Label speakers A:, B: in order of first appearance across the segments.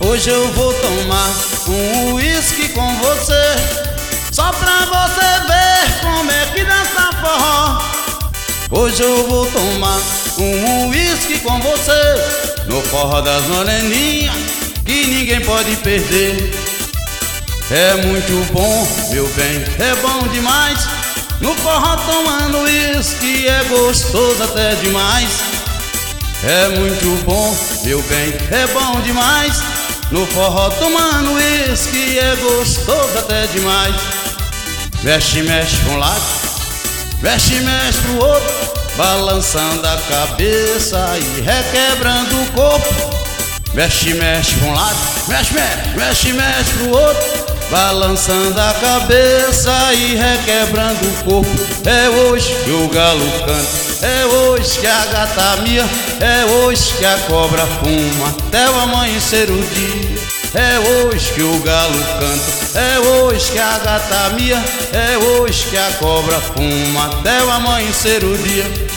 A: Hoje eu vou tomar um uísque com você, só pra você ver como é que dança forró. Hoje eu vou tomar um uísque com você, no forró das moreninhas, que ninguém pode perder. É muito bom, meu bem, é bom demais. No forró tomando uísque é gostoso até demais. É muito bom, meu bem, é bom demais. No forró tomando uísque é gostoso até demais. Mexe, mexe pra um lado, mexe, mexe pro outro, balançando a cabeça e requebrando o corpo. Mexe, mexe pra um lado, mexe, mexe, mexe, mexe pro outro, balançando a cabeça e requebrando o corpo. É hoje que o galo canta, é hoje que a gata mia, é hoje que a cobra fuma até o amanhecer o dia. É hoje que o galo canta, é hoje que a gata mia, é hoje que a cobra fuma até o amanhecer o dia.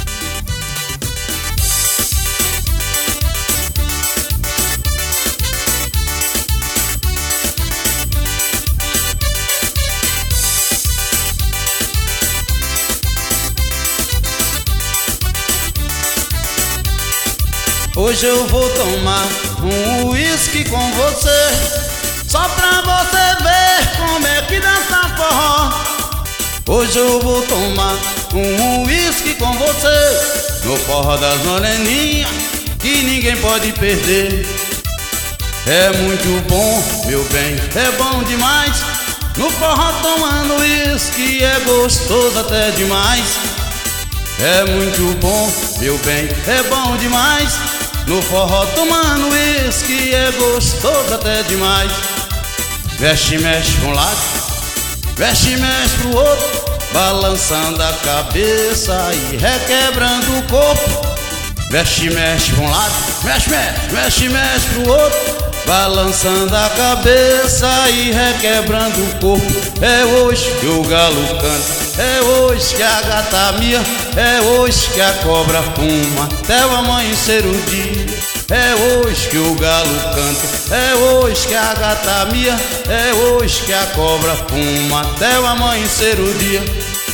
A: Hoje eu vou tomar um uísque com você, só pra você ver como é que dança forró. Hoje eu vou tomar um uísque com você, no forró das moreninhas, que ninguém pode perder. É muito bom, meu bem, é bom demais. No forró tomando uísque é gostoso até demais. É muito bom, meu bem, é bom demais. No forró tomando uísque é gostoso até demais. Mexe, mexe pra um lado, mexe, mexe pro outro, balançando a cabeça e requebrando o corpo. Mexe, mexe pra um lado, mexe, mexe, mexe, mexe pro outro, balançando a cabeça e requebrando o corpo. É hoje que o galo canta, é hoje que a gata mia, é hoje que a cobra fuma até o amanhecer o dia. É hoje que o galo canta, é hoje que a gata mia, é hoje que a cobra fuma até o amanhecer o dia.